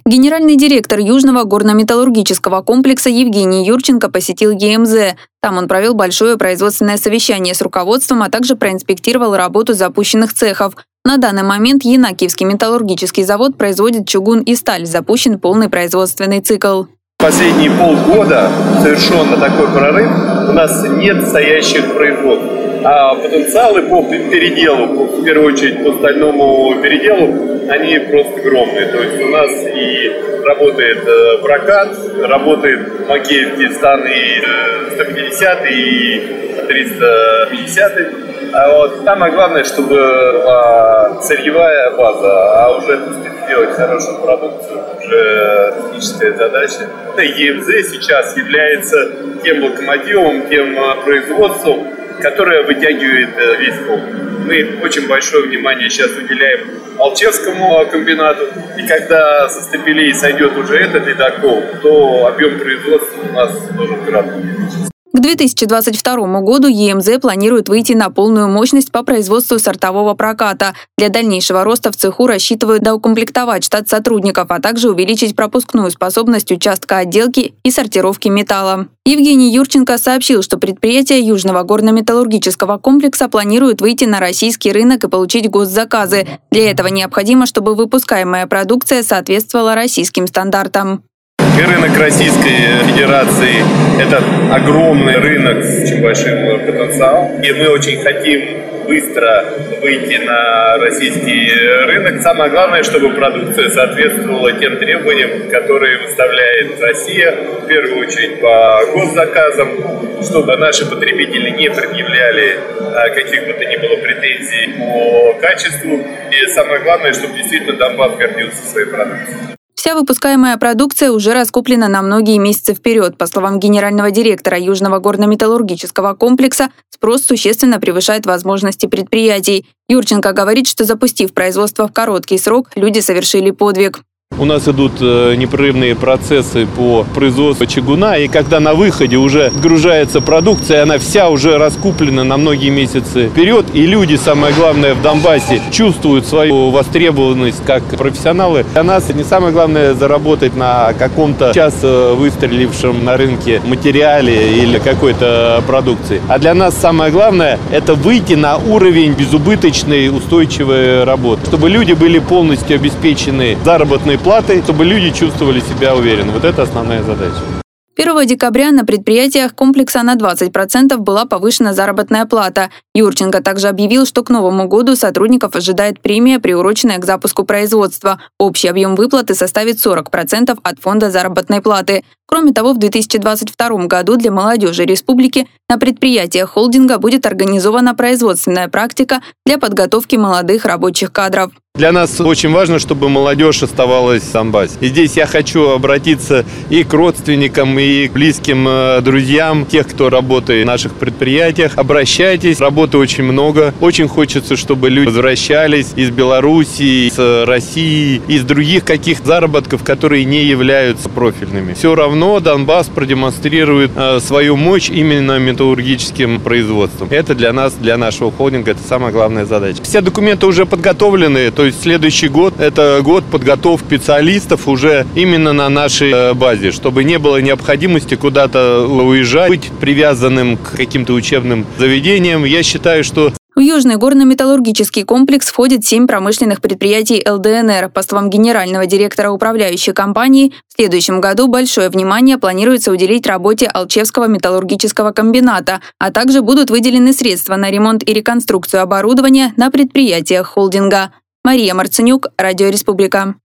Генеральный директор Южного горно-металлургического комплекса Евгений Юрченко посетил ЕМЗ. Там он провел большое производственное совещание с руководством, а также проинспектировал работу запущенных цехов. На данный момент Янакиевский металлургический завод производит чугун и сталь, запущен полный производственный цикл. Последние полгода совершенно такой прорыв. У нас нет стоящих производств. А потенциалы по переделу, в первую очередь по стальному переделу, они просто огромные. То есть у нас и работает прокат, работает Макеевский стан и 150 и 350. А вот самое главное, чтобы сырьевая база, а уже сделать хорошую продукцию, уже техническая задача. ЕМЗ сейчас является тем локомотивом, тем производством, которое вытягивает весь комплекс. Мы очень большое внимание сейчас уделяем Алчевскому комбинату. И когда со стапелей сойдет уже этот ледокол, то объем производства у нас тоже кратно увеличится. К 2022 году ЕМЗ планирует выйти на полную мощность по производству сортового проката. Для дальнейшего роста в цеху рассчитывают доукомплектовать штат сотрудников, а также увеличить пропускную способность участка отделки и сортировки металла. Евгений Юрченко сообщил, что предприятие Южного горно-металлургического комплекса планирует выйти на российский рынок и получить госзаказы. Для этого необходимо, чтобы выпускаемая продукция соответствовала российским стандартам. И рынок Российской Федерации – это огромный рынок с очень большим потенциалом. И мы очень хотим быстро выйти на российский рынок. Самое главное, чтобы продукция соответствовала тем требованиям, которые выставляет Россия, в первую очередь по госзаказам, чтобы наши потребители не предъявляли каких бы то ни было претензий по качеству. И самое главное, чтобы действительно Донбасс гордился своей продукцией. Вся выпускаемая продукция уже раскуплена на многие месяцы вперед. По словам генерального директора Южного горно-металлургического комплекса, спрос существенно превышает возможности предприятий. Юрченко говорит, что запустив производство в короткий срок, люди совершили подвиг. У нас идут непрерывные процессы по производству чугуна, и когда на выходе уже сгружается продукция, она вся уже раскуплена на многие месяцы вперед, и люди, самое главное, в Донбассе чувствуют свою востребованность как профессионалы. Для нас не самое главное заработать на каком-то сейчас выстрелившем на рынке материале или какой-то продукции. А для нас самое главное – это выйти на уровень безубыточной, устойчивой работы, чтобы люди были полностью обеспечены заработной платой, чтобы люди чувствовали себя уверенно. Вот это основная задача. 1 декабря на предприятиях комплекса на 20% была повышена заработная плата. Юрченко также объявил, что к Новому году сотрудников ожидает премия, приуроченная к запуску производства. Общий объем выплаты составит 40% от фонда заработной платы. Кроме того, в 2022 году для молодежи республики на предприятиях холдинга будет организована производственная практика для подготовки молодых рабочих кадров. Для нас очень важно, чтобы молодежь оставалась в Донбассе. И здесь я хочу обратиться и к родственникам, и к близким друзьям, тех, кто работает в наших предприятиях. Обращайтесь, работы очень много. Очень хочется, чтобы люди возвращались из Белоруссии, из России, из других каких заработков, которые не являются профильными. Все равно Донбасс продемонстрирует свою мощь именно металлургическим производством. Это для нас, для нашего холдинга, это самая главная задача. Все документы уже подготовлены, то есть следующий год – это год подготовки специалистов уже именно на нашей базе, чтобы не было необходимости куда-то уезжать, быть привязанным к каким-то учебным заведениям. Я считаю, что в Южный горно-металлургический комплекс входит 7 промышленных предприятий ЛДНР. По словам генерального директора управляющей компании, в следующем году большое внимание планируется уделить работе Алчевского металлургического комбината, а также будут выделены средства на ремонт и реконструкцию оборудования на предприятиях холдинга. Мария Марценюк, Радио Республика.